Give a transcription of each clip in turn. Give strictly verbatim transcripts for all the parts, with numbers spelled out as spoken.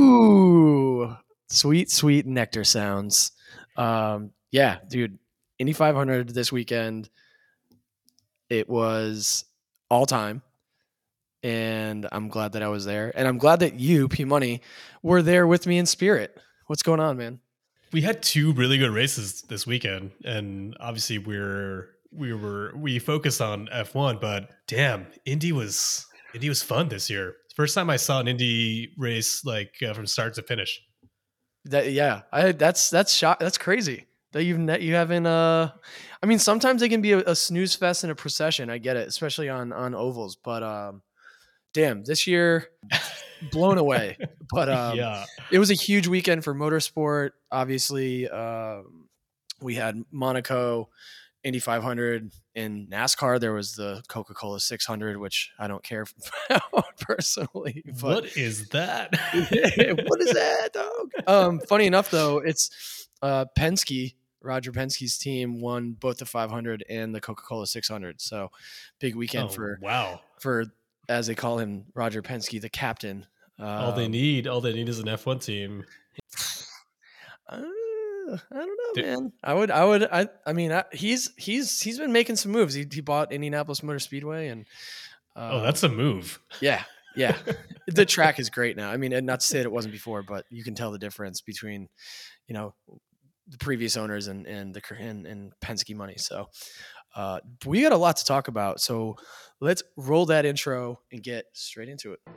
Ooh, sweet, sweet nectar sounds. Um, yeah, dude, Indy five hundred this weekend. It was all time, and I'm glad that I was there, and I'm glad that you, P Money, were there with me in spirit. What's going on, man? We had two really good races this weekend, and obviously we're we were we focused on F one, but damn, Indy was Indy was fun this year. First time I saw an Indy race like uh, from start to finish. That yeah, I that's that's shot that's crazy that you've net you haven't. Uh, I mean, sometimes they can be a, a snooze fest and a procession. I get it, especially on on ovals, but um, damn, this year blown away. But um, Yeah. it was a huge weekend for motorsport. Obviously, um, we had Monaco, Indy five hundred. In NASCAR, there was the Coca-Cola six hundred, which I don't care about personally. But What is that? what is that, dog? Um, funny enough, though, it's uh, Penske. Roger Penske's team won both the five hundred and the Coca-Cola six hundred. So big weekend Oh, for wow. for as they call him, Roger Penske, the captain. Um, all they need, all they need is an F one team. Uh, I don't know, Dude. man. I would, I would, I, I mean, I, he's he's he's been making some moves. He he bought Indianapolis Motor Speedway, and uh, oh, that's a move. Yeah, yeah. The track is great now. I mean, and not to say that it wasn't before, but you can tell the difference between, you know, the previous owners and and the and, and Penske money. So uh, we got a lot to talk about. So let's roll that intro and get straight into it.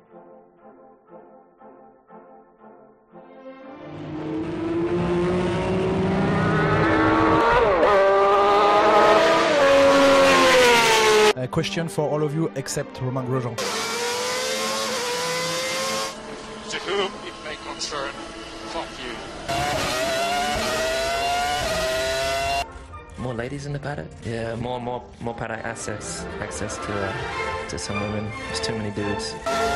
A question for all of you except Romain Grosjean. To whom it may concern, fuck you. More ladies in the paddock? Yeah, more more more paddock access access to uh, to some women. There's too many dudes.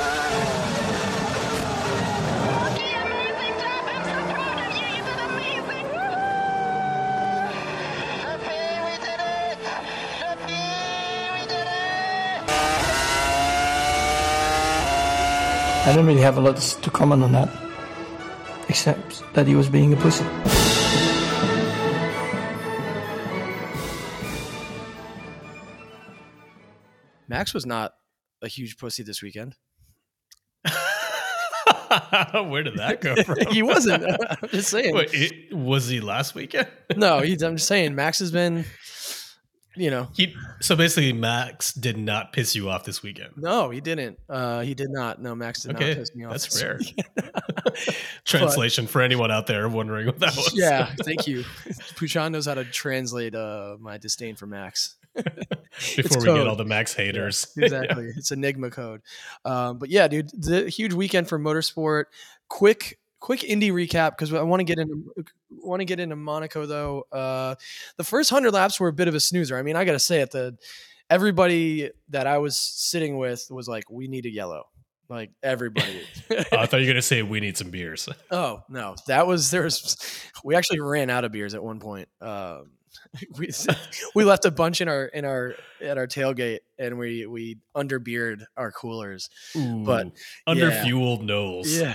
I don't really have a lot to comment on that, except that he was being a pussy. Max was not a huge pussy this weekend. Where did that go from? He wasn't. I'm just saying. Wait, it, was he last weekend? No, he's, I'm just saying. Max has been, you know. He, so basically, Max did not piss you off this weekend. No, he didn't. Uh, he did not. No, Max did okay, not piss me off. That's rare. Translation but, for anyone out there wondering what that was. Yeah, thank you. Puchan knows how to translate uh, my disdain for Max. Before we code. Get all the Max haters. Yeah, exactly. Yeah. It's Enigma code. Um, but yeah, dude, the huge weekend for motorsport. Quick, quick Indy recap because I want to get into want to get into Monaco though. Uh, the first hundred laps were a bit of a snoozer. I mean, I got to say it. The everybody that I was sitting with was like, "We need a yellow." Like everybody. oh, I thought you were gonna say we need some beers. Oh no, that was there's. We actually ran out of beers at one point. Um, we we left a bunch in our in our at our tailgate, and we we underbeered our coolers. Ooh, but underfueled yeah. Knowles. Yeah,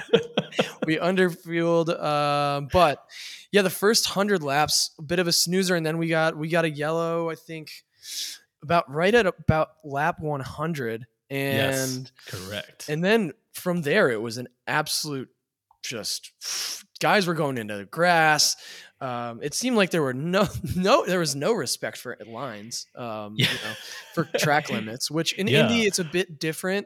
we underfueled. Um, but yeah, the first hundred laps, a bit of a snoozer, and then we got we got a yellow. I think about right at about lap one hundred. And yes, correct. And then from there, it was an absolute just guys were going into the grass. Um, it seemed like there were no, no, there was no respect for lines, um, yeah. you know, for track limits, which in yeah. Indy, it's a bit different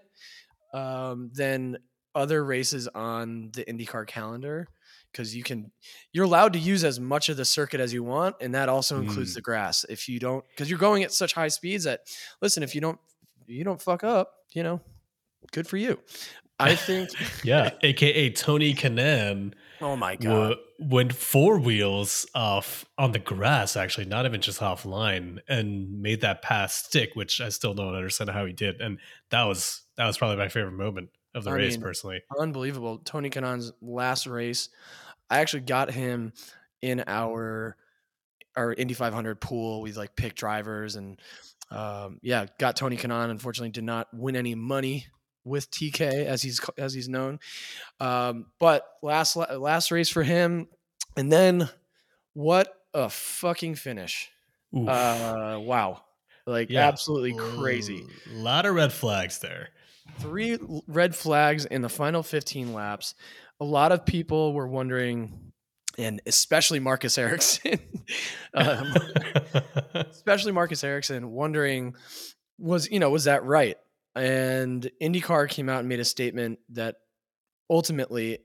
um, than other races on the IndyCar calendar. Cause you can, you're allowed to use as much of the circuit as you want. And that also includes mm. the grass. If you don't, cause you're going at such high speeds that listen, if you don't, you don't fuck up, you know, good for you. I think. yeah. A K A Tony Kanaan. Oh my God. W- went four wheels off on the grass, actually, not even just offline, and made that pass stick, which I still don't understand how he did. And that was, that was probably my favorite moment of the I race, mean, personally. Unbelievable. Tony Kanaan's last race. I actually got him in our, our Indy five hundred pool. We like pick drivers and, Um, yeah, got Tony Kanaan. Unfortunately, did not win any money with T K as he's as he's known. Um, but last last race for him, and then what a fucking finish! Oof. Uh, wow, like Yeah. absolutely crazy. A lot of red flags there. Three red flags in the final fifteen laps. A lot of people were wondering, and especially Marcus Ericsson, um, especially Marcus Ericsson, wondering, was you know was that right? And IndyCar came out and made a statement that ultimately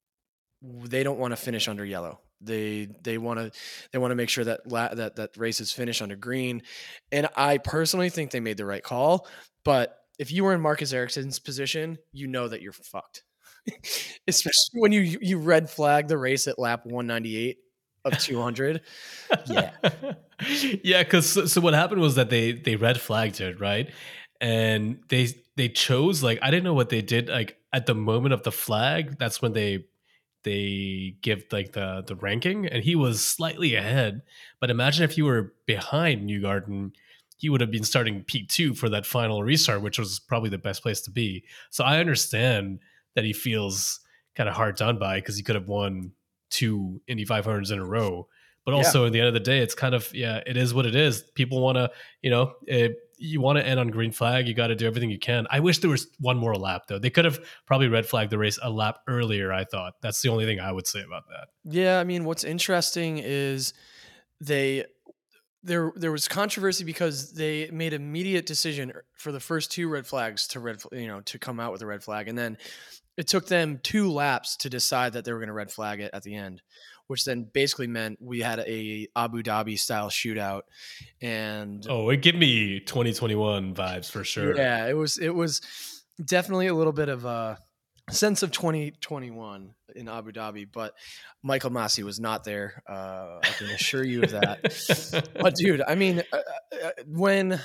they don't want to finish under yellow. They they want to they want to make sure that la- that that races finish under green. And I personally think they made the right call. But if you were in Marcus Ericsson's position, you know that you're fucked. Especially when you you red flag the race at lap one ninety-eight of two hundred. Yeah. Yeah, because so, so what happened was that they they red flagged it, right? And they they chose, like, I didn't know what they did, like at the moment of the flag, that's when they they give like the the ranking, and he was slightly ahead. But imagine if you were behind Newgarden, he would have been starting P two for that final restart, which was probably the best place to be. So I understand that he feels kind of hard done by, because he could have won two Indy five hundreds in a row. But also, yeah. At the end of the day, it's kind of, yeah, it is what it is. People want to, you know, it, you want to end on green flag, you got to do everything you can. I wish there was one more lap, though. They could have probably red flagged the race a lap earlier, I thought. That's the only thing I would say about that. Yeah, I mean, what's interesting is they there there was controversy because they made immediate decision for the first two red flags to red, you know, to come out with a red flag, and then it took them two laps to decide that they were going to red flag it at the end, which then basically meant we had a Abu Dhabi style shootout. And oh, it gave me twenty twenty-one vibes for sure. Yeah, it was it was definitely a little bit of a sense of twenty twenty-one in Abu Dhabi, but Michael Masi was not there. Uh, I can assure you of that. But dude, I mean, uh, when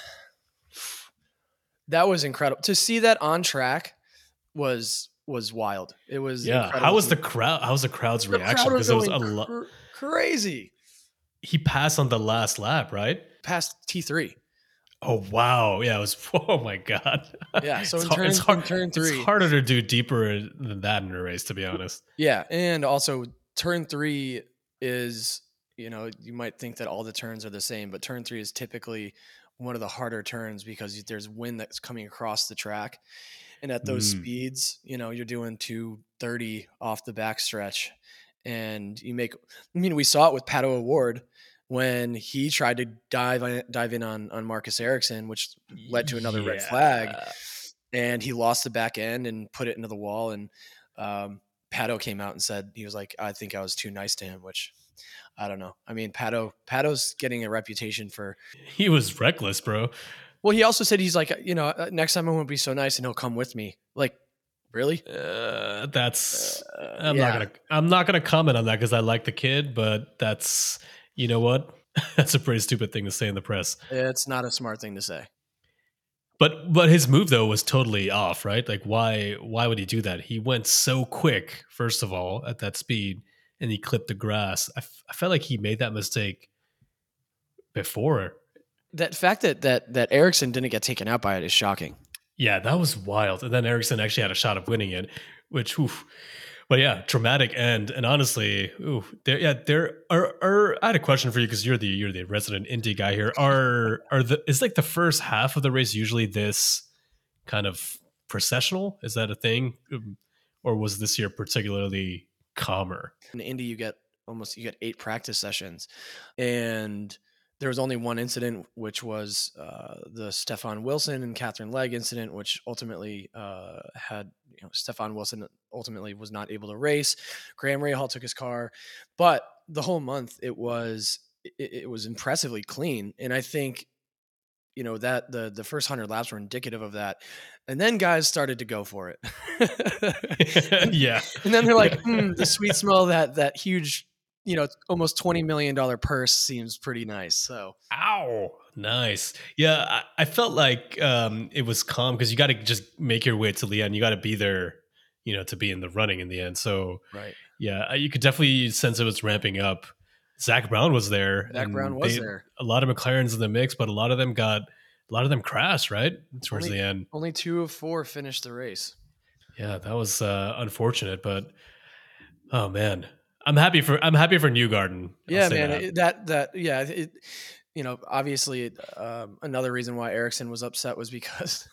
that was incredible to see that on track was. was wild. It was yeah. Incredible. How was the crowd? How was the crowd's the reaction? Because crowd it was a lot cr- crazy. He passed on the last lap, right? Past T three. Oh wow! Yeah, it was. Oh my god! Yeah. So it's in hard, turn, it's hard, in turn three, it's harder to do deeper than that in a race, to be honest. Yeah, and also turn three is, you know, you might think that all the turns are the same, but turn three is typically one of the harder turns because there's wind that's coming across the track. And at those mm. speeds, you know, you're doing two thirty off the backstretch, and you make. I mean, we saw it with Pato O'Ward when he tried to dive in, dive in on on Marcus Ericsson, which led to another yeah. red flag, and he lost the back end and put it into the wall. And um, Pato came out and said he was like, "I think I was too nice to him," which I don't know. I mean, Pato Pato's getting a reputation for he was reckless, bro. Well, he also said he's like, you know, next time I won't be so nice and he'll come with me. Like, really? Uh, that's uh, I'm yeah. not gonna I'm not gonna comment on that because I like the kid, but that's you know what? That's a pretty stupid thing to say in the press. It's not a smart thing to say. But but his move though was totally off, right? Like why why would he do that? He went so quick, first of all, at that speed, and he clipped the grass. I, f- I felt like he made that mistake before. That fact that that that Ericsson didn't get taken out by it is shocking. Yeah, that was wild. And then Ericsson actually had a shot of winning it, which, oof. But yeah, traumatic end. And honestly, ooh, there, yeah, there are, are. I had a question for you because you're the you're the resident Indy guy here. Are are the is like the first half of the race usually this kind of processional? Is that a thing, or was this year particularly calmer? In Indy, you get almost you get eight practice sessions, and there was only one incident, which was uh, the Stefan Wilson and Catherine Legg incident, which ultimately uh, had, you know, Stefan Wilson ultimately was not able to race. Graham Rahal took his car, but the whole month it was it, it was impressively clean, and I think, you know, that the the first hundred laps were indicative of that. And then guys started to go for it. Yeah, and then they're like, hmm, the sweet smell of that that huge, you know, almost twenty million dollars purse seems pretty nice. So, ow, nice. Yeah, I, I felt like um, it was calm because you got to just make your way to the end. You got to be there, you know, to be in the running in the end. So, right. Yeah, you could definitely sense it was ramping up. Zach Brown was there. Zach Brown was they, there. A lot of McLarens in the mix, but a lot of them got a lot of them crashed right towards only, the end. Only two of four finished the race. Yeah, that was uh, unfortunate, but oh man, I'm happy for I'm happy for Newgarden. I'll Yeah, say man, that. it, that that yeah, it, you know, obviously um, another reason why Ericsson was upset was because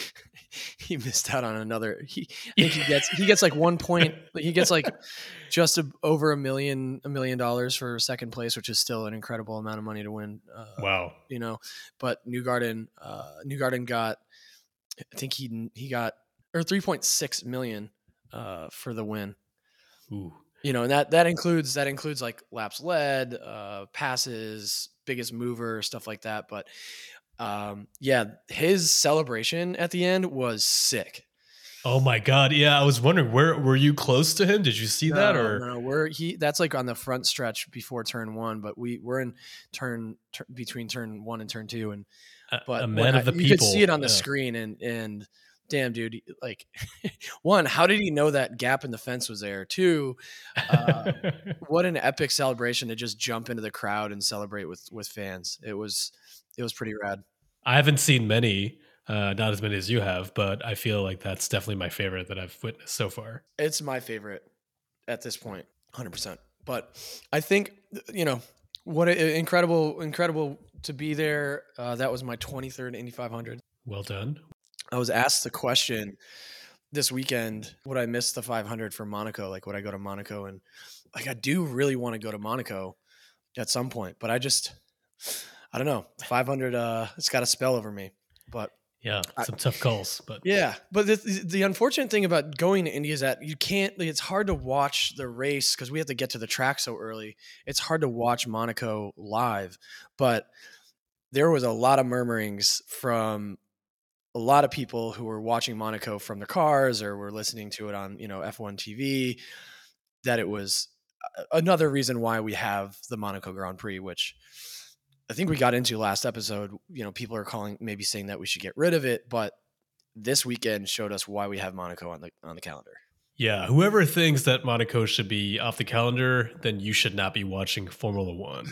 he missed out on another. He I think he gets he gets like one point. He gets like just a, over a million a million dollars for second place, which is still an incredible amount of money to win. Uh, Wow. You know, but Newgarden uh, Newgarden got I think he he got or three point six million uh, for the win. Ooh. You know, and that that includes that includes like laps led, uh, passes, biggest mover, stuff like that. But um, yeah, his celebration at the end was sick. Oh my god! Yeah, I was wondering, where were you close to him? Did you see no, that? Or no, we're he. That's like on the front stretch before turn one, but we we're in turn tur- between turn one and turn two, and a, but a man I, of the you people. could see it on the Yeah. screen, and and damn, dude, like one, how did he know that gap in the fence was there? Two, uh, what an epic celebration to just jump into the crowd and celebrate with with fans. It was it was pretty rad. I haven't seen many, uh, not as many as you have, but I feel like that's definitely my favorite that I've witnessed so far. It's my favorite at this point, one hundred percent. But I think, you know, what a, incredible, incredible to be there. Uh, that was my twenty-third Indy five hundred. Well done. I was asked the question this weekend, would I miss the five hundred for Monaco? Like, would I go to Monaco? And like, I do really want to go to Monaco at some point, but I just, I don't know. five hundred, uh, it's got a spell over me, but Yeah, some I, tough calls, but yeah. But the, the unfortunate thing about going to Indy is that you can't. Like, it's hard to watch the race because we have to get to the track so early. It's hard to watch Monaco live, but there was a lot of murmurings from a lot of people who were watching Monaco from their cars or were listening to it on, you know, F one T V, that it was another reason why we have the Monaco Grand Prix, which I think we got into last episode. You know, people are calling, maybe saying that we should get rid of it, but this weekend showed us why we have Monaco on the on the calendar. Yeah, whoever thinks that Monaco should be off the calendar, then you should not be watching Formula One.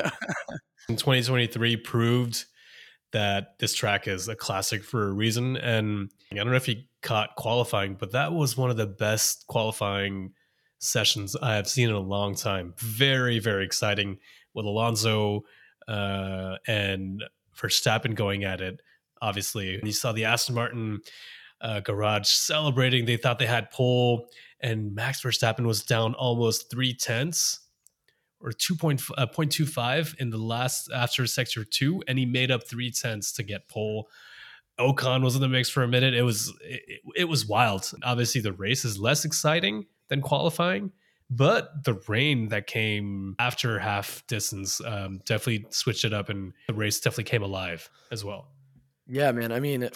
In twenty twenty-three proved that this track is a classic for a reason. And I don't know if you caught qualifying, but that was one of the best qualifying sessions I have seen in a long time. Very, very exciting with Alonso uh, and Verstappen going at it. Obviously, you saw the Aston Martin uh, garage celebrating. They thought they had pole, and Max Verstappen was down almost three tenths or two point two five in the last after sector two, and he made up three tenths to get pole. Ocon was in the mix for a minute. It was it, it was wild. Obviously, the race is less exciting than qualifying, but the rain that came after half distance um, definitely switched it up, and the race definitely came alive as well. Yeah, man. I mean,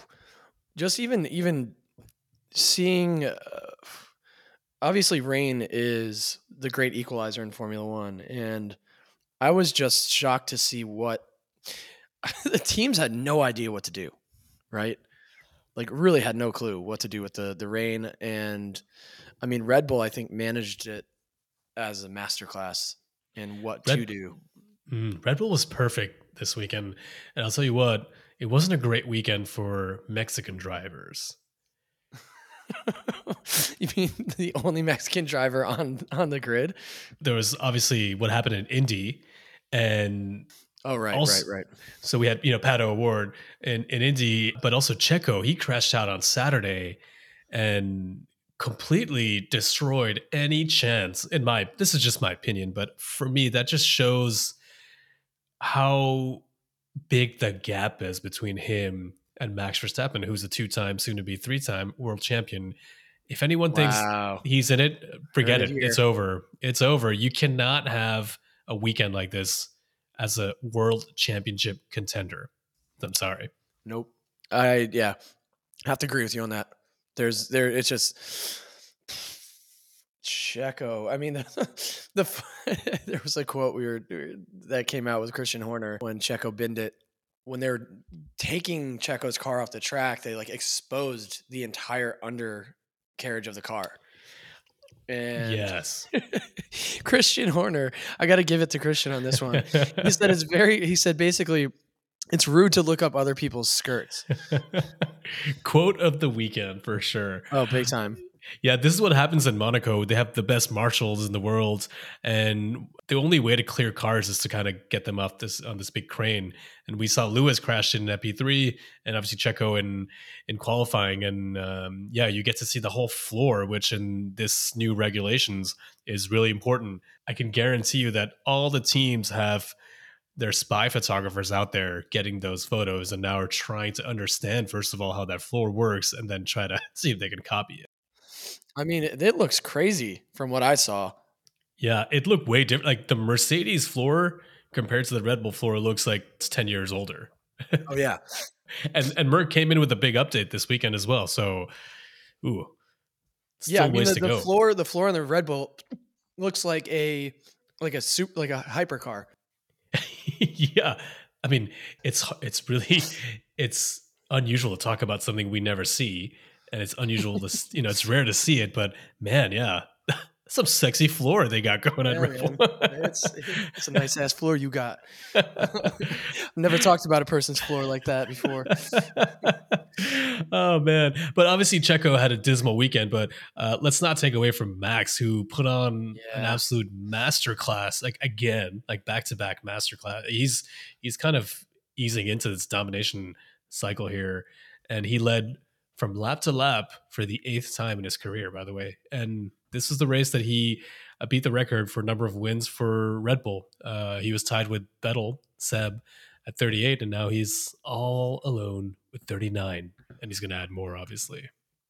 just even even seeing. Uh, Obviously, rain is the great equalizer in Formula One, and I was just shocked to see what the teams had no idea what to do, right? Like, really had no clue what to do with the the rain, and I mean, Red Bull, I think, managed it as a masterclass in what Red, to do. Mm, Red Bull was perfect this weekend, and I'll tell you what, it wasn't a great weekend for Mexican drivers. You mean the only Mexican driver on on the grid? There was obviously what happened in Indy, and oh right, also, right, right. So we had you know Pato O'Ward in in Indy, but also Checo. He crashed out on Saturday, and completely destroyed any chance. In my this is just my opinion, but for me, that just shows how big the gap is between him and Max Verstappen, who's a two-time, soon-to-be three-time world champion. If anyone Wow. thinks he's in it, forget Heard it. it It's over. It's over. You cannot have a weekend like this as a world championship contender. I'm sorry. Nope. I yeah, have to agree with you on that. There's there. It's just Checo. I mean, the, the there was a quote we were that came out with Christian Horner when Checo binned it. When they were taking Checo's car off the track, they like exposed the entire undercarriage of the car. And yes, Christian Horner, I got to give it to Christian on this one. He said it's very. He said basically, It's rude to look up other people's skirts. Quote of the weekend for sure. Oh, big time. Yeah, this is what happens in Monaco. They have the best marshals in the world, and the only way to clear cars is to kind of get them off this on this big crane. And we saw Lewis crash in P three, and obviously Checo in in qualifying. And um, yeah, you get to see the whole floor, which in this new regulations is really important. I can guarantee you that all the teams have their spy photographers out there getting those photos, and now are trying to understand first of all how that floor works, and then try to see if they can copy it. I mean, it, it looks crazy from what I saw. Yeah, it looked way different. Like the Mercedes floor compared to the Red Bull floor looks like it's ten years older. Oh yeah. and and Merc came in with a big update this weekend as well. So, ooh, still yeah, I mean, ways the, to the go. floor, the floor on the Red Bull looks like a like a soup, like a hypercar. Yeah, I mean, it's it's really it's unusual to talk about something we never see, and it's unusual to you know it's rare to see it. But man, yeah, some sexy floor they got going on. Yeah, Red Bull. it's it's a nice ass floor you got. Never talked about a person's floor like that before. Oh man, but obviously Checo had a dismal weekend. But uh, let's not take away from Max, who put on Yeah. an absolute masterclass, like again, like back to back masterclass. He's he's kind of easing into this domination cycle here, and he led from lap to lap for the eighth time in his career, by the way. And this is the race that he uh, beat the record for number of wins for Red Bull. Uh, he was tied with Vettel, Seb, at thirty-eight, and now he's all alone with thirty-nine, and he's going to add more, obviously.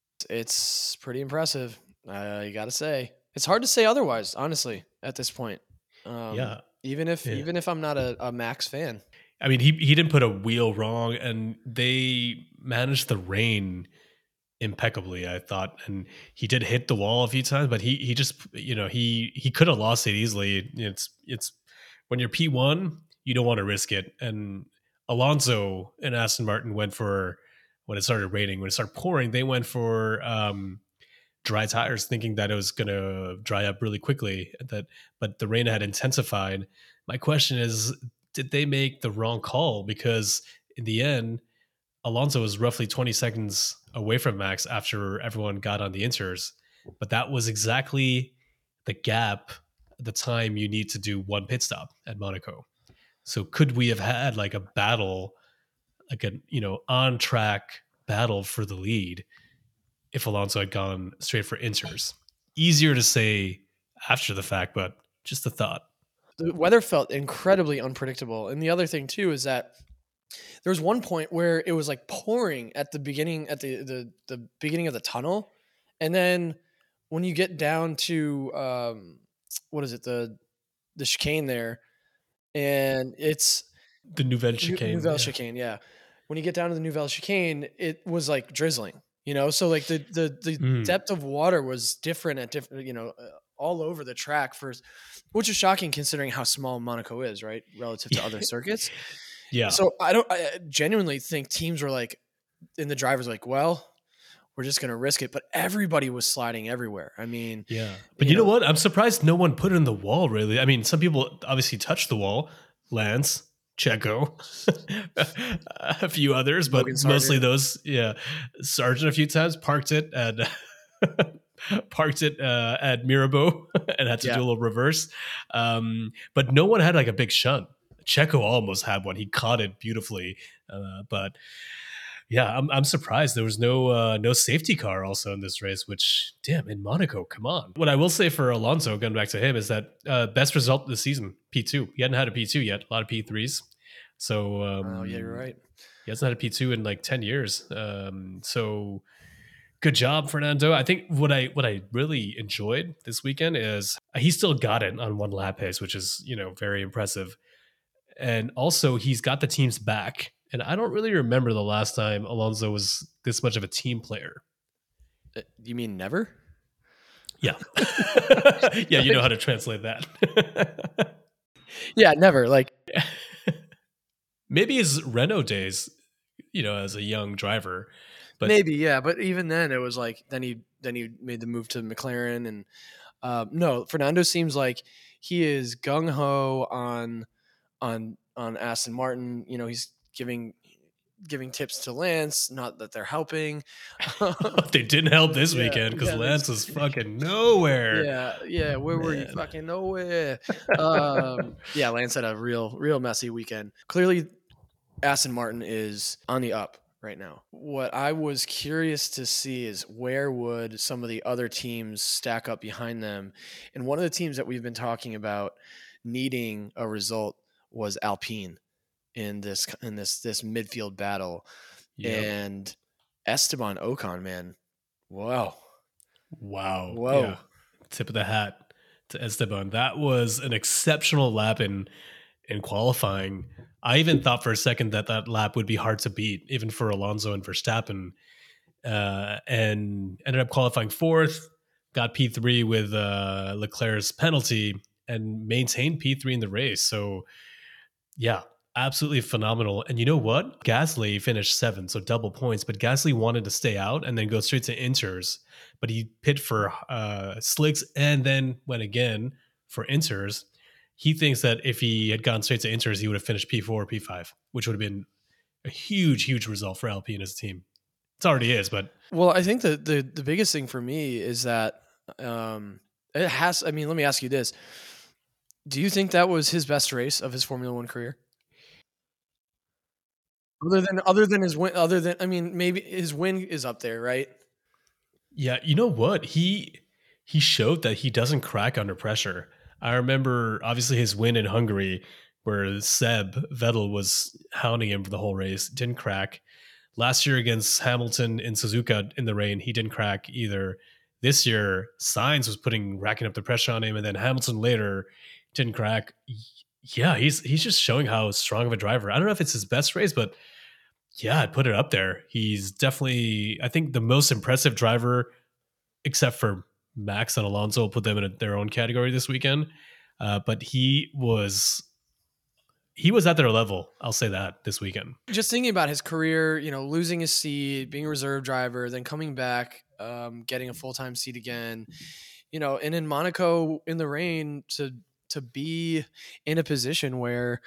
It's pretty impressive. Uh, you got to say, it's hard to say otherwise. Honestly, at this point, um, Yeah. Even if Yeah. even if I'm not a, a Max fan, I mean, he he didn't put a wheel wrong, and they managed the rain impeccably, I thought. And he did hit the wall a few times, but he he just you know he he could have lost it easily. It's it's when you're P one, you don't want to risk it. And Alonso and Aston Martin went for when it started raining, when it started pouring, they went for um, dry tires, thinking that it was going to dry up really quickly. That but the rain had intensified. My question is, did they make the wrong call? Because in the end, Alonso was roughly twenty seconds away from Max after everyone got on the inters. But that was exactly the gap, the time you need to do one pit stop at Monaco. So could we have had like a battle, like a, you know, on track battle for the lead if Alonso had gone straight for inters? Easier to say after the fact, but just a thought. the weather felt incredibly unpredictable. And the other thing too is that there was one point where it was like pouring at the beginning, at the the, the beginning of the tunnel, and then when you get down to um, what is it, the the chicane there, and it's The Nouvelle Chicane. Nouvelle yeah. Chicane, yeah. When you get down to the Nouvelle Chicane, it was like drizzling, you know. So like the the the Mm. depth of water was different at different, you know, uh, all over the track first, which is shocking considering how small Monaco is, right, relative to other circuits. Yeah. So I don't, I genuinely think teams were like, and the drivers were like, well, we're just gonna risk it, but everybody was sliding everywhere. I mean, Yeah. But you, know, what? I'm surprised no one put it in the wall, really. I mean, some people obviously touched the wall. Lance, Checo, a few others, but Logan mostly Sargent. those. Yeah. Sargent a few times parked it at parked it uh, at Mirabeau and had to Yeah. do a little reverse. Um, but no one had like a big shunt. Checo almost had one. He caught it beautifully. Uh, but yeah, I'm I'm surprised there was no uh, no safety car also in this race. Which, damn, in Monaco, come on. What I will say for Alonso, going back to him, is that uh, best result of the season, P two. He hadn't had a P two yet. A lot of P threes. So um, oh yeah, you're right. he hasn't had a P two in like ten years. Um, so good job, Fernando. I think what I what I really enjoyed this weekend is he still got it on one lap pace, which is, you know, very impressive. And also he's got the team's back. And I don't really remember the last time Alonso was this much of a team player. Uh, You mean never? Yeah. Yeah, you know how to translate that. Yeah, never. Like, Maybe his Renault days, you know, as a young driver. But maybe, yeah. But even then, it was like then he then he made the move to McLaren, and um, no, Fernando seems like he is gung ho on on on Aston Martin. You know, he's giving giving tips to Lance. Not that they're helping. They didn't help this Yeah, weekend because yeah, Lance was fucking nowhere. Yeah, yeah. Where were you? Man. Fucking nowhere. Um, yeah, Lance had a real, real messy weekend. Clearly, Aston Martin is on the up right now. What I was curious to see is where would some of the other teams stack up behind them. And one of the teams that we've been talking about needing a result was Alpine in this in this this midfield battle. Yep. And Esteban Ocon, man, wow. Wow. Whoa. Yeah. Tip of the hat to Esteban. That was an exceptional lap in in qualifying. I even thought for a second that that lap would be hard to beat, even for Alonso and Verstappen. Uh, and ended up qualifying fourth, got P three with uh, Leclerc's penalty, and maintained P three in the race. So, yeah, absolutely phenomenal. And you know what? Gasly finished seventh, so double points. But Gasly wanted to stay out and then go straight to Inters. But he pit for uh, Slicks and then went again for Inters. He thinks that if he had gone straight to Inters, he would have finished P four or P five, which would have been a huge, huge result for Alpine as a team. It already is, but... Well, I think the, the, the biggest thing for me is that um, it has... I mean, let me ask you this. Do you think that was his best race of his Formula One career? Other than other than his win, other than I mean, maybe his win is up there, right? Yeah, you know what? He he showed that he doesn't crack under pressure. I remember obviously his win in Hungary, where Seb Vettel was hounding him for the whole race, didn't crack. Last year against Hamilton in Suzuka in the rain, he didn't crack either. This year, Sainz was putting racking up the pressure on him, and then Hamilton later didn't crack. Yeah, he's he's just showing how strong of a driver. I don't know if it's his best race, but yeah, I'd put it up there. He's definitely, I think, the most impressive driver, except for Max and Alonso. Will put them in a, their own category this weekend. Uh, but he was he was at their level. I'll say that this weekend. Just thinking about his career, you know, losing his seat, being a reserve driver, then coming back, um, getting a full time seat again, you know, and in Monaco in the rain to to be in a position where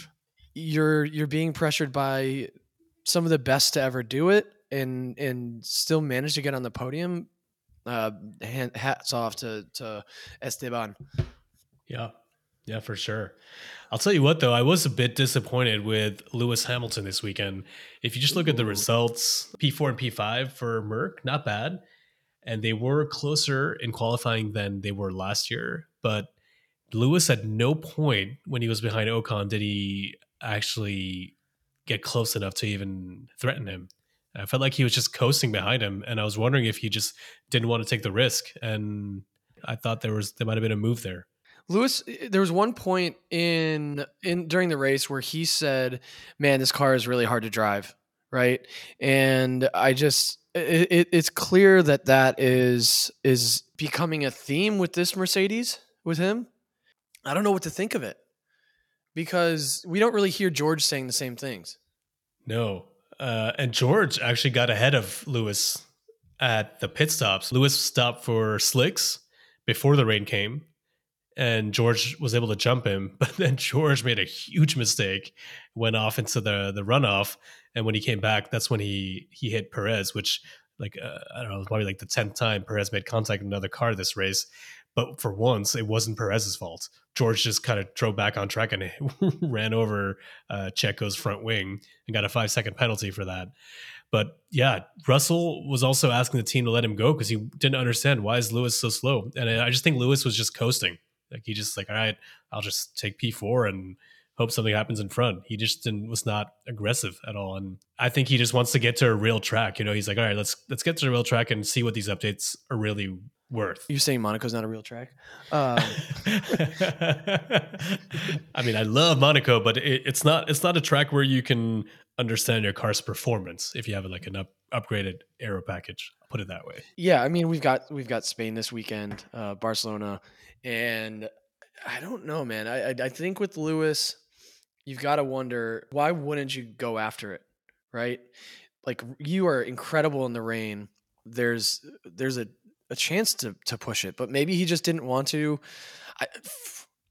you're you're being pressured by some of the best to ever do it and and still manage to get on the podium. Uh, hand, hats off to to Esteban. Yeah, yeah, for sure. I'll tell you what, though, I was a bit disappointed with Lewis Hamilton this weekend. If you just look Ooh. at the results, P four and P five for Merc, not bad. And they were closer in qualifying than they were last year. But Lewis, at no point when he was behind Ocon did he actually get close enough to even threaten him. I felt like he was just coasting behind him, and I was wondering if he just didn't want to take the risk. And I thought there was there might have been a move there. Lewis, there was one point in in during the race where he said, "Man, this car is really hard to drive." Right, and I just it, it, it's clear that that is is becoming a theme with this Mercedes with him. I don't know what to think of it because we don't really hear George saying the same things. No. Uh, and George actually got ahead of Lewis at the pit stops. Lewis stopped for slicks before the rain came, and George was able to jump him. But then George made a huge mistake, went off into the the runoff, and when he came back, that's when he he hit Perez, which, like, uh, I don't know, it was probably like the tenth time Perez made contact with another car this race. But for once, it wasn't Perez's fault. George just kind of drove back on track and ran over uh, Checo's front wing and got a five-second penalty for that. But yeah, Russell was also asking the team to let him go because he didn't understand why is Lewis so slow. And I just think Lewis was just coasting. Like he just like, all right, I'll just take P four and hope something happens in front. He just didn't, was not aggressive at all. And I think he just wants to get to a real track. You know, he's like, all right, let's let's get to a real track and see what these updates are really worth. You're saying Monaco's not a real track? Um. I mean, I love Monaco, but it, it's not it's not a track where you can understand your car's performance if you have like an up, upgraded aero package. I'll put it that way. Yeah, I mean, we've got we've got Spain this weekend, uh, Barcelona, and I don't know, man. I, I I think with Lewis, you've got to wonder why wouldn't you go after it, right? Like you are incredible in the rain. There's there's a a chance to to push it, but maybe he just didn't want to. I,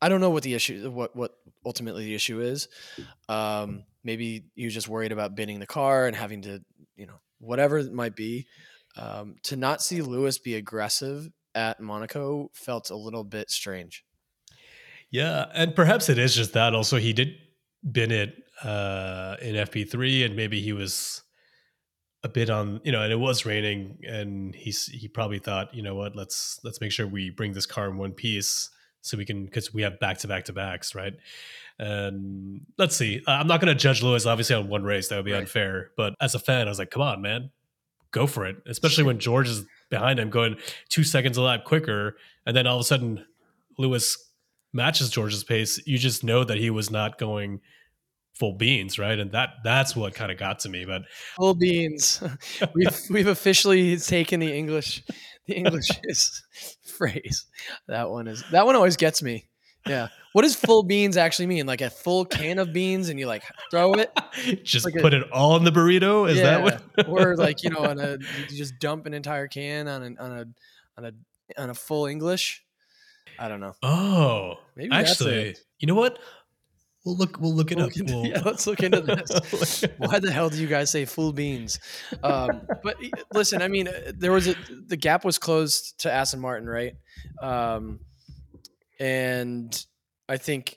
I don't know what the issue, what what ultimately the issue is. Um, maybe he was just worried about binning the car and having to, you know, whatever it might be. Um, to not see Lewis be aggressive at Monaco felt a little bit strange. Yeah, and perhaps it is just that. Also, he did bin it uh, in F P three, and maybe he was a bit on, you know, and it was raining, and he's he probably thought, you know what, let's let's make sure we bring this car in one piece so we can, because we have back to back to backs, right? And let's see. I'm not going to judge Lewis obviously on one race; that would be right. unfair. But as a fan, I was like, come on, man, go for it. Especially when George is behind him, going two seconds a lap quicker, and then all of a sudden, Lewis matches George's pace. You just know that he was not going full beans, right? And that that's what kind of got to me. But full beans, we've we've officially taken the English the English phrase. That one is that one always gets me. Yeah, what does full beans actually mean? Like a full can of beans, and you like throw it, just like put a, it all in the burrito? Is yeah, that what? Or like, you know, on a you just dump an entire can on a on a on a on a full English. I don't know. Oh, maybe actually, you know what? We'll look. We'll look it we'll up. Into, We'll... Yeah, let's look into this. Why the hell do you guys say full beans? Um, but listen, I mean, there was a the gap was closed to Aston Martin, right? Um, and I think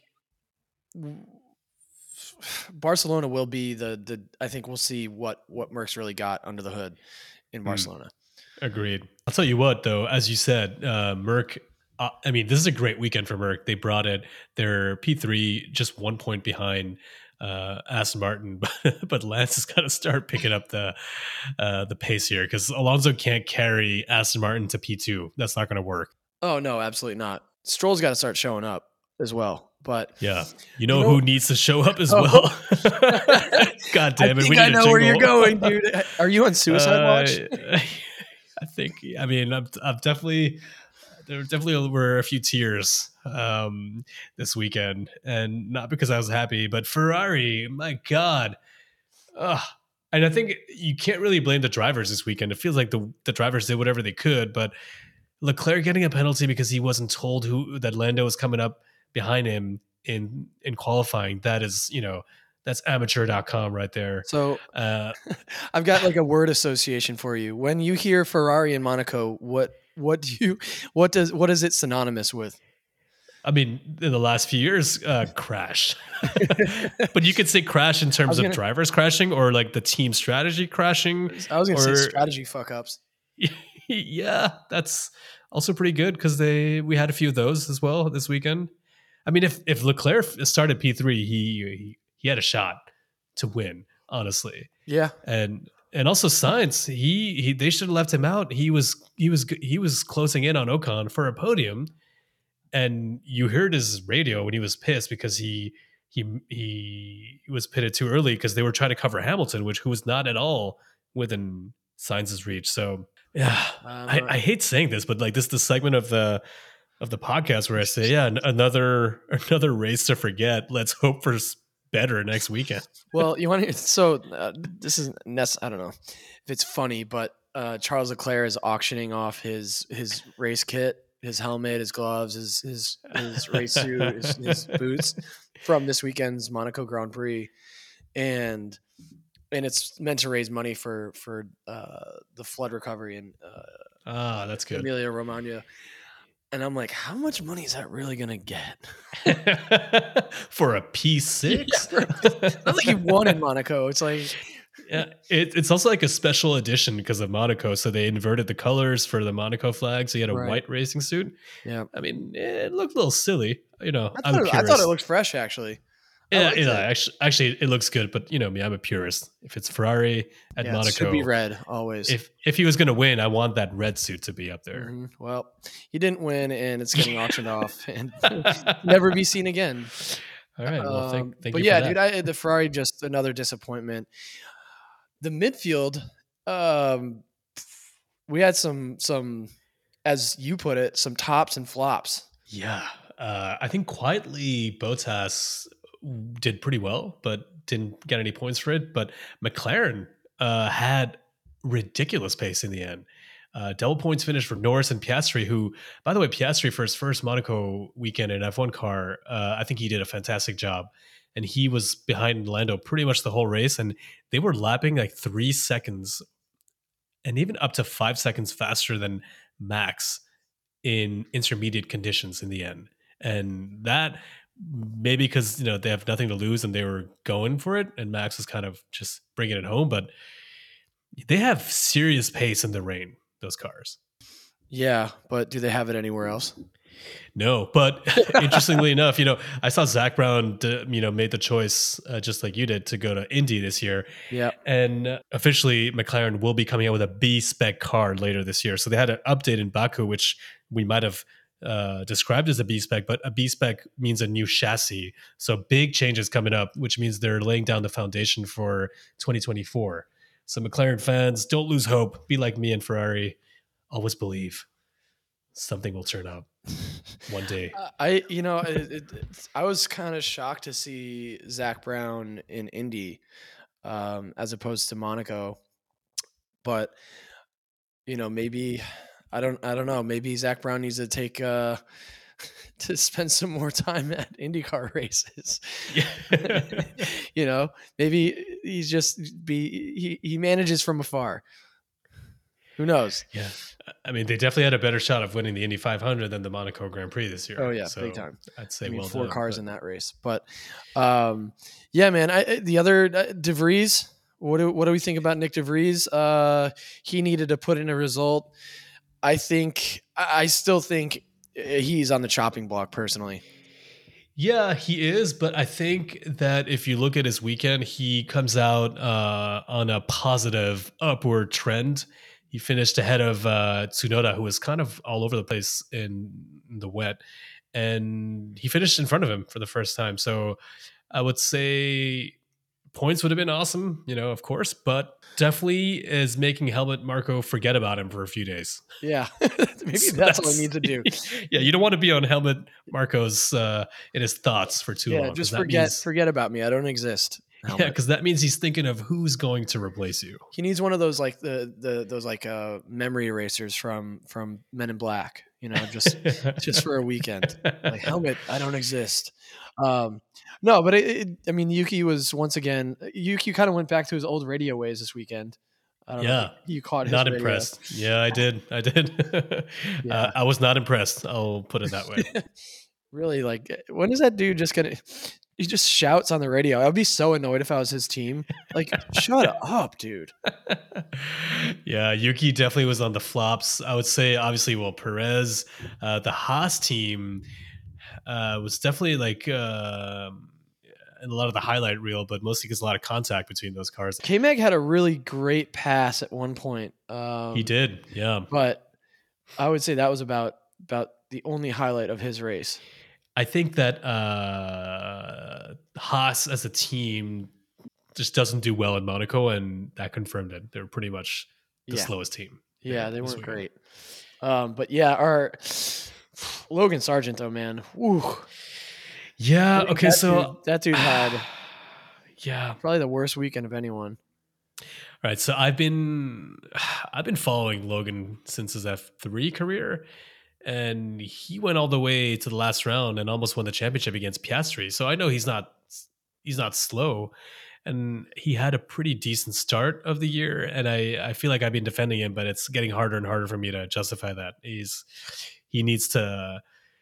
Barcelona will be the the. I think we'll see what what Merckx really got under the hood in Barcelona. Mm, agreed. I'll tell you what, though, as you said, uh, Merck. Uh, I mean, this is a great weekend for Merck. They brought it. They're P three, just one point behind uh, Aston Martin, but, but Lance has got to start picking up the uh, the pace here because Alonso can't carry Aston Martin to P two. That's not going to work. Oh no, absolutely not. Stroll's got to start showing up as well. But yeah, you know, you know who needs to show up as oh. well? God damn it! I think we need I know a where you're going, dude. Are you on suicide uh, watch? I think. I mean, I'm, I'm definitely. There definitely were a few tears um, this weekend, and not because I was happy, but Ferrari, my God. Ugh. And I think you can't really blame the drivers this weekend. It feels like the, the drivers did whatever they could, but Leclerc getting a penalty because he wasn't told who that Lando was coming up behind him in in qualifying. That is, you know, that's amateur dot com right there. So uh, I've got like a word association for you. When you hear Ferrari in Monaco, what What do you? What does? What is it synonymous with? I mean, in the last few years, uh, crash. But you could say crash in terms gonna, of drivers crashing, or like the team strategy crashing. I was going to or, say strategy fuck ups. Yeah, that's also pretty good because they we had a few of those as well this weekend. I mean, if if Leclerc started P three, he, he he had a shot to win, honestly. Yeah, and. And also Sainz, he, he they should have left him out. He was he was he was closing in on Ocon for a podium, and you heard his radio when he was pissed because he he he was pitted too early because they were trying to cover Hamilton, which who was not at all within Sainz's reach. So yeah, um, I, I hate saying this, but like this is the segment of the of the podcast where I say, yeah, another another race to forget. Let's hope for better next weekend. Well, you want to, so uh, this is I don't know if it's funny, but uh, Charles Leclerc is auctioning off his his race kit, his helmet, his gloves, his his, his race suit, his, his boots from this weekend's Monaco Grand Prix, and and it's meant to raise money for for uh, the flood recovery in uh, ah, that's good, Emilia Romagna. And I'm like, how much money is that really going to get? For a P six? Yeah, it's not like he won in Monaco. It's like... Yeah, it, it's also like a special edition because of Monaco. So they inverted the colors for the Monaco flag. So you had a right. white racing suit. Yeah. I mean, it looked a little silly. You know, I thought, it, I thought it looked fresh, actually. Yeah, you know, actually, actually, it looks good. But, you know me, I'm a purist. If it's Ferrari at yeah, Monaco. It should be red, always. If if he was going to win, I want that red suit to be up there. Mm-hmm. Well, he didn't win, and it's getting auctioned off and never be seen again. All right. Well, thank, thank um, you But for yeah, that. dude, I, the Ferrari, just another disappointment. The midfield, um, we had some, some, as you put it, some tops and flops. Yeah. Uh, I think quietly Bottas did pretty well, but didn't get any points for it. But McLaren uh, had ridiculous pace in the end. Uh, double points finish for Norris and Piastri, who, by the way, Piastri for his first Monaco weekend in F one car, uh, I think he did a fantastic job. And he was behind Lando pretty much the whole race. And they were lapping like three seconds and even up to five seconds faster than Max in intermediate conditions in the end. And that maybe because, you know, they have nothing to lose and they were going for it. And Max was kind of just bringing it home. But they have serious pace in the rain, those cars. Yeah, but do they have it anywhere else? No, but interestingly enough, you know, I saw Zach Brown, you know, made the choice uh, just like you did to go to Indy this year. Yeah. And uh, officially, McLaren will be coming out with a B-spec car later this year. So they had an update in Baku, which we might have uh, described as a B-spec, but a B-spec means a new chassis. So big changes coming up, which means they're laying down the foundation for twenty twenty-four. So McLaren fans, don't lose hope. Be like me and Ferrari. Always believe something will turn up one day. I, you know, it, it, it's- I was kind of shocked to see Zach Brown in Indy um, as opposed to Monaco, but you know, maybe I don't, I don't know. Maybe Zach Brown needs to take uh, to spend some more time at IndyCar races. Yeah. You know, maybe he's just be he, he manages from afar. Who knows? Yeah. I mean, they definitely had a better shot of winning the Indy five hundred than the Monaco Grand Prix this year. Oh yeah, so big time. I'd say I mean, well four done, cars but- in that race, but um, yeah, man. I, I- the other uh, De Vries. What do what do we think about Nick De Vries? Uh, he needed to put in a result. I think. I, I still think he's on the chopping block personally. Yeah, he is, but I think that if you look at his weekend, he comes out uh, on a positive upward trend. He finished ahead of uh, Tsunoda, who was kind of all over the place in the wet, and he finished in front of him for the first time. So I would say points would have been awesome, you know, of course, but definitely is making Helmut Marko forget about him for a few days. Yeah, maybe So that's, what I need to do. Yeah, you don't want to be on Helmut Marko's uh, in his thoughts for too Yeah, long. 'cause just that forget means- forget about me. I don't exist. Yeah, Helmut. because that means he's thinking of who's going to replace you. He needs one of those like the the those like uh memory erasers from from Men in Black. You know, just just for a weekend. Like Helmet, I don't exist. Um, no, but it, it, I mean, Yuki was once again. Yuki kind of went back to his old radio ways this weekend. I don't know Yeah, if you caught his not radio. impressed. Yeah, I did. I did. Yeah. uh, I was not impressed. I'll put it that way. Really, like when is that dude just gonna? He just shouts on the radio. I'd be so annoyed if I was his team. Like, shut up, dude. Yeah, Yuki definitely was on the flops. I would say, obviously, well, Perez, uh, the Haas team uh, was definitely like um in a lot of the highlight reel, but mostly because a lot of contact between those cars. K Mag had a really great pass at one point. Um, He did, yeah. but I would say that was about about the only highlight of his race. I think that uh, Haas as a team just doesn't do well in Monaco, and that confirmed it. They're pretty much the Yeah. slowest team. Yeah, they this weren't weekend. great. Um, but yeah, our Logan Sargent though, man. Woo. Yeah. That Okay. So dude- that dude had yeah. probably the worst weekend of anyone. All right. So I've been I've been following Logan since his F three career, and he went all the way to the last round and almost won the championship against Piastri. So I know he's not he's not slow, and he had a pretty decent start of the year. And I I feel like I've been defending him, but it's getting harder and harder for me to justify that. He's he needs to.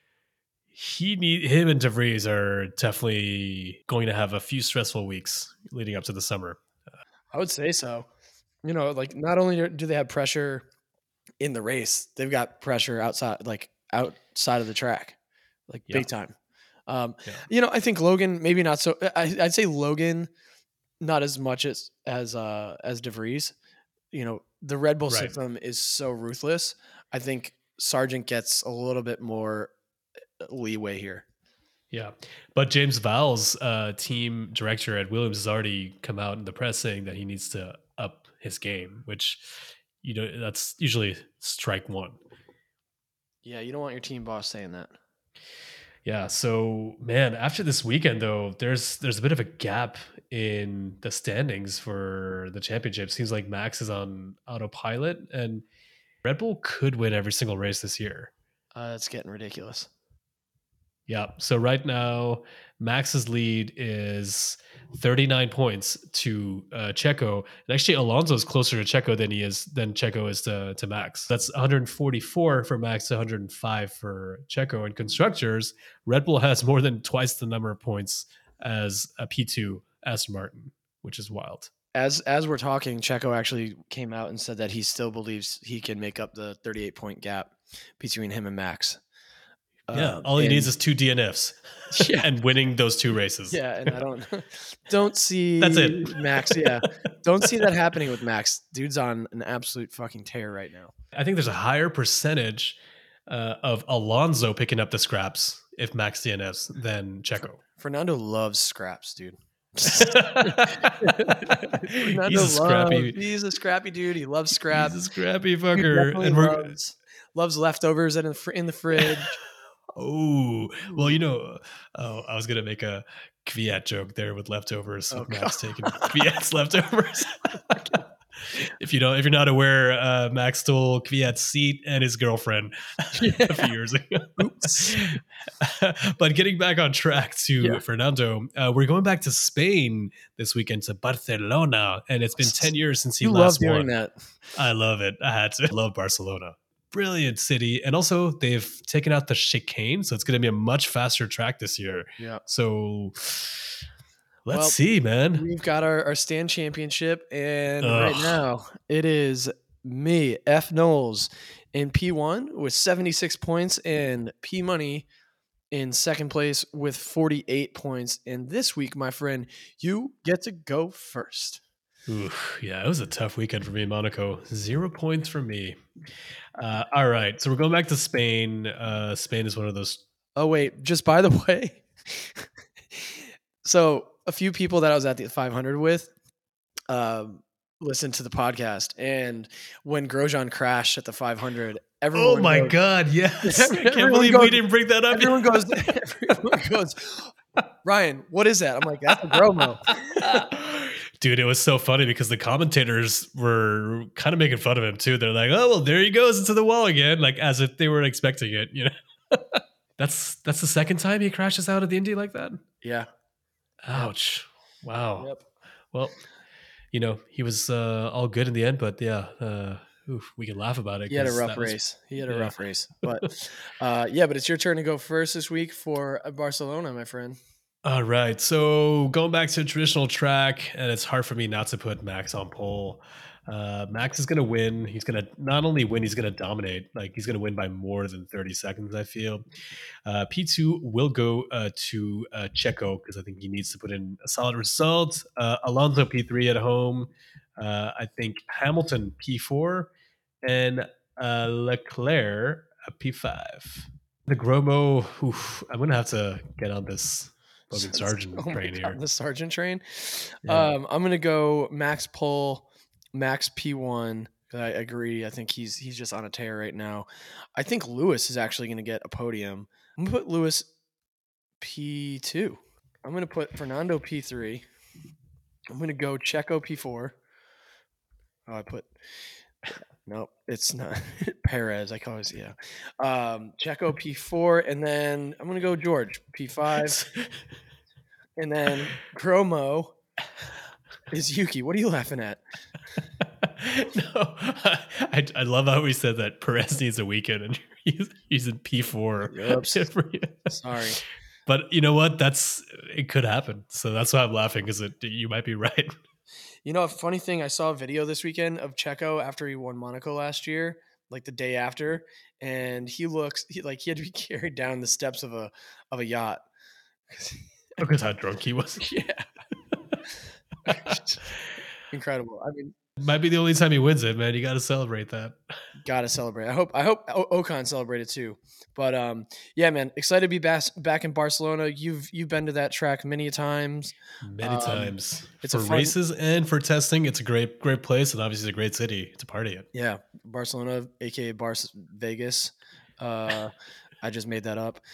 He need him and De Vries are definitely going to have a few stressful weeks leading up to the summer. I would say so. You know, like not only do they have pressure in the race, they've got pressure outside, like outside of the track, like Yeah. big time. Um, Yeah. You know, I think Logan maybe not so. I, I'd say Logan not as much as as uh, as De Vries. You know, the Red Bull Right. system is so ruthless. I think Sargent gets a little bit more leeway here. Yeah, but James Vowles, uh, team director at Williams, has already come out in the press saying that he needs to up his game, which you know that's usually strike one. Yeah, you don't want your team boss saying that. Yeah, so man, after this weekend though, there's there's a bit of a gap in the standings for the championship. Seems like Max is on autopilot, and Red Bull could win every single race this year. Uh, it's getting ridiculous. Yeah. So right now, Max's lead is thirty-nine points to uh, Checo. And actually, Alonso is closer to Checo than he is than Checo is to, to Max. That's one hundred forty-four for Max, one hundred five for Checo. And constructors, Red Bull has more than twice the number of points as a P two Aston Martin, which is wild. As as we're talking, Checo actually came out and said that he still believes he can make up the thirty-eight point gap between him and Max. Yeah, Um, all he and- needs is two D N Fs Yeah. and winning those two races. Yeah, and I don't don't see That's it. Max. Yeah, don't see that happening with Max. Dude's on an absolute fucking tear right now. I think there's a higher percentage uh, of Alonso picking up the scraps if Max D N Fs than Checo. Fernando loves scraps, dude. he's Fernando a scrappy. loves- he's a scrappy dude. He loves scraps. He's a scrappy He fucker, definitely and we're loves, loves leftovers in the fr- in the fridge. oh well, you know, oh, I was gonna make a Kvyat joke there with leftovers. Oh, With Max taking Kvyat's leftovers. If you don't, if you're not aware, uh, Max stole Kvyat's seat and his girlfriend a few years ago. Oops. But getting back on track to Yeah. Fernando, uh, we're going back to Spain this weekend to Barcelona, and it's been ten years since he You love last doing won. that. I love it. I had to. I love Barcelona. Brilliant city, and also they've taken out the chicane, so it's going to be a much faster track this year. Yeah. So let's Well, see, man. We've got our, our stand championship, and Ugh. right now it is me, F Knowles, in P one with seventy-six points, and P Money in second place with forty-eight points. And this week, my friend, you get to go first. Oof, yeah, it was a tough weekend for me in Monaco. Zero points for me. Uh, all right, so we're going back to Spain. Uh, Spain is one of those. Oh, wait, just by the way, so a few people that I was at the five hundred with um, listened to the podcast, and when Grosjean crashed at the five hundred, everyone Oh my goes, God! Yes, I can't Everyone believe goes- we didn't bring that up. Everyone goes, everyone goes, Ryan, what is that? I'm like, that's a Bromo. Dude, it was so funny because the commentators were kind of making fun of him too. They're like, "Oh well, there he goes into the wall again," like as if they were expecting it. You know, that's that's the second time he crashes out of the Indy like that. Yeah. Ouch! Wow. Yep. Well, you know, he was uh, all good in the end, but yeah, uh, oof, we can laugh about it. He had a 'cause rough that was- race. He had a yeah. rough race. But uh, yeah, but it's your turn to go first this week for uh, Barcelona, my friend. All right, so going back to a traditional track, and it's hard for me not to put Max on pole. Uh, Max is going to win. He's going to not only win, he's going to dominate. Like he's going to win by more than thirty seconds, I feel. Uh, P two will go uh, to uh, Checo because I think he needs to put in a solid result. Uh, Alonso P three at home. Uh, I think Hamilton P four and uh, Leclerc uh, P five. The Gromo, oof, I'm going to have to get on this Logan Sargent Oh my train God, here. the Sargent train. Yeah. Um, I'm gonna go Max Pole, Max P one. I agree. I think he's he's just on a tear right now. I think Lewis is actually gonna get a podium. I'm gonna put Lewis P two. I'm gonna put Fernando P three. I'm gonna go Checo P four. Oh, I put nope, it's not Perez. I call it yeah. Um, Checo P four, and then I'm gonna go George P five. And then Gromo is Yuki. What are you laughing at? No, I, I love how we said that Perez needs a weekend and he's, he's in P four. Oops. For you. Sorry. But you know what? That's it could happen. So that's why I'm laughing because you might be right. You know, a funny thing, I saw a video this weekend of Checo after he won Monaco last year, like the day after, and he looks he, like he had to be carried down the steps of a of a yacht. Because how drunk he was. Yeah. Incredible. I mean, Might be the only time he wins it, man. You got to celebrate that. gotta celebrate. I hope I hope o- Ocon celebrated too. But um, yeah, man, excited to be back back in Barcelona. You've you've been to that track many a times. Many Um, times. it's for a fun- races and for testing, it's a great, great place. And obviously, it's a great city to party in. Yeah, Barcelona, aka Bar Vegas. Uh, I just made that up.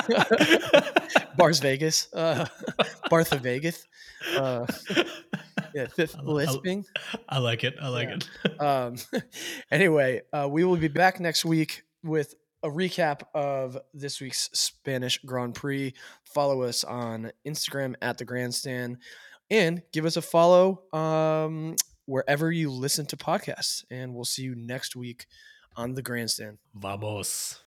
Bars Vegas, uh, Bartha Vegas. Uh, Yeah, fifth I, li- I, lisping. I like it. I like Yeah. it. Um, anyway, uh, we will be back next week with a recap of this week's Spanish Grand Prix. Follow us on Instagram at the Grandstand and give us a follow um, wherever you listen to podcasts. And we'll see you next week on the Grandstand. Vamos.